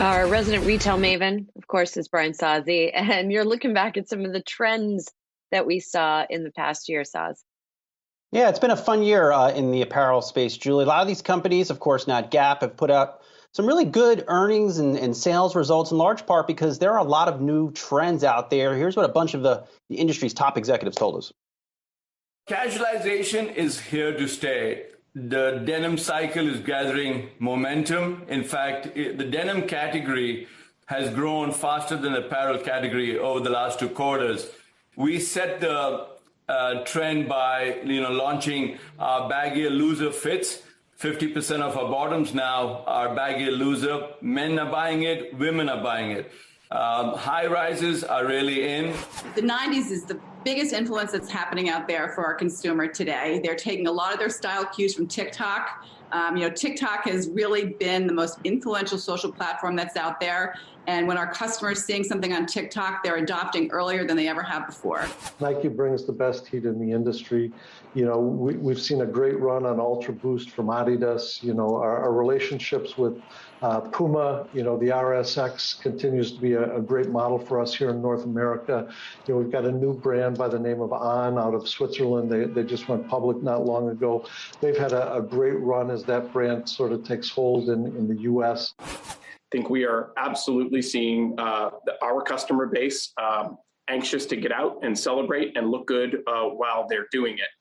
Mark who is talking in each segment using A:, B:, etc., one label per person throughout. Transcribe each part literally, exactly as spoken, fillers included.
A: Our resident retail maven, of course, is Brian Sozzi, and you're looking back at some of the trends that we saw in the past year, Soz.
B: Yeah, it's been a fun year uh, in the apparel space, Julie. A lot of these companies, of course, not Gap, have put out some really good earnings and, and sales results, in large part because there are a lot of new trends out there. Here's what a bunch of the, the industry's top executives told us.
C: Casualization is here to stay. The denim cycle is gathering momentum. In fact, it, the denim category has grown faster than the apparel category over the last two quarters. We set the uh, trend by you know launching our baggier loser fits. fifty percent of our bottoms now are baggier loser. Men are buying it, women are buying it. Um, high rises are really in.
D: The nineties is the biggest influence that's happening out there for our consumer today. They're taking a lot of their style cues from TikTok. Um, you know, TikTok has really been the most influential social platform that's out there. And when our customers seeing something on TikTok, they're adopting earlier than they ever have before.
E: Nike brings the best heat in the industry. You know, we, we've seen a great run on Ultra Boost from Adidas. You know, our, our relationships with uh, Puma, you know, the R S X continues to be a, a great model for us here in North America. You know, we've got a new brand by the name of On out of Switzerland. They, they just went public not long ago. They've had a, a great run as that brand sort of takes hold in, in the U S.
F: I think we are absolutely seeing uh, the, our customer base um, anxious to get out and celebrate and look good uh, while they're doing it.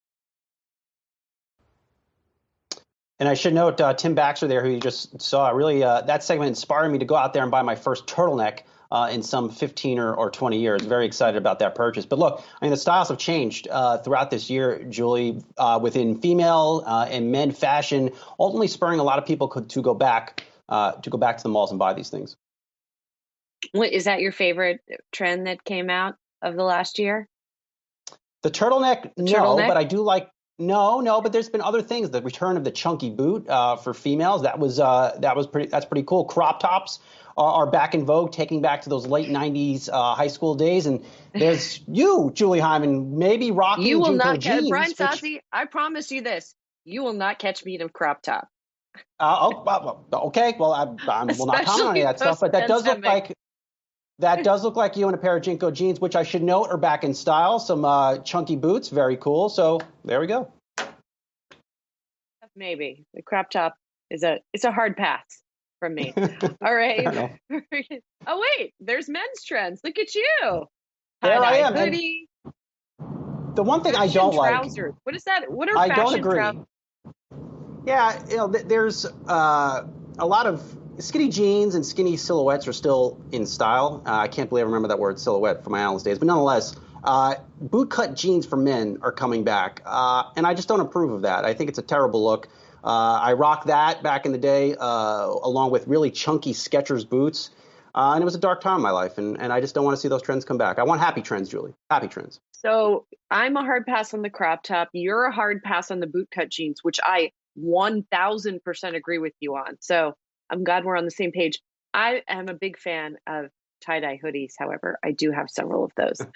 B: And I should note, uh, Tim Baxter there, who you just saw, really uh, that segment inspired me to go out there and buy my first turtleneck uh, in some fifteen or, or twenty years. Very excited about that purchase. But look, I mean, the styles have changed uh, throughout this year, Julie, uh, within female uh, and men fashion, ultimately spurring a lot of people to go back uh, to go back to the malls and buy these things.
A: What, is that your favorite trend that came out of the last year?
B: The turtleneck,
A: The
B: no,
A: turtleneck?
B: but I do like. No, no, but there's been other things. The return of the chunky boot uh, for females, that was uh, that was pretty. That's pretty cool. Crop tops are, are back in vogue, taking back to those late nineties uh, high school days. And there's you, Julie Hyman, maybe rocking
A: You will
B: Jinko
A: not catch
B: jeans.
A: Brian
B: which-
A: Sozzi. I promise you this: you will not catch me in a crop top.
B: Uh, oh, well, well, okay. Well, I, I will not comment on any of that stuff, but that does look
A: Post-pandemic.
B: like that does look like you in a pair of Jinko jeans, which I should note are back in style. Some uh, chunky boots, very cool. So there we go.
A: Maybe the crop top is a it's a hard pass from me. All right. Oh wait, there's men's trends. Look at you.
B: There I
A: Tie-dye
B: am. And
A: hoodie.
B: the one thing I
A: fashion
B: don't like.
A: trousers. What is that? What are
B: I
A: fashion
B: don't agree.
A: trousers?
B: Yeah, you know, th- there's uh, a lot of skinny jeans and skinny silhouettes are still in style. Uh, I can't believe I remember that word silhouette from my Allen's days, but nonetheless, uh, bootcut jeans for men are coming back, uh, and I just don't approve of that. I think it's a terrible look. Uh, I rocked that back in the day, uh, along with really chunky Skechers boots, uh, and it was a dark time in my life, and, and I just don't want to see those trends come back. I want happy trends, Julie, happy trends.
A: So I'm a hard pass on the crop top. You're a hard pass on the bootcut jeans, which I one thousand percent agree with you on. So I'm glad we're on the same page. I am a big fan of tie-dye hoodies. However, I do have several of those.